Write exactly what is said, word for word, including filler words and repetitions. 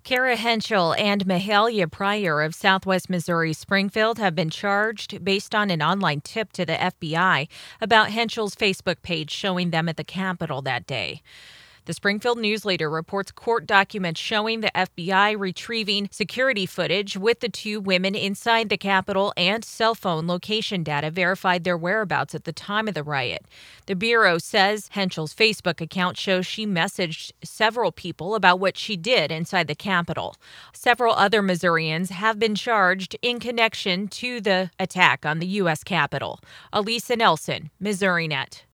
Kara Henschel and Mahalia Pryor of Southwest Missouri Springfield have been charged based on an online tip to the F B I about Henschel's Facebook page showing them at the Capitol that day. The Springfield News Leader reports court documents showing the F B I retrieving security footage with the two women inside the Capitol, and cell phone location data verified their whereabouts at the time of the riot. The Bureau says Henschel's Facebook account shows she messaged several people about what she did inside the Capitol. Several other Missourians have been charged in connection to the attack on the U S Capitol. Elisa Nelson, MissouriNet.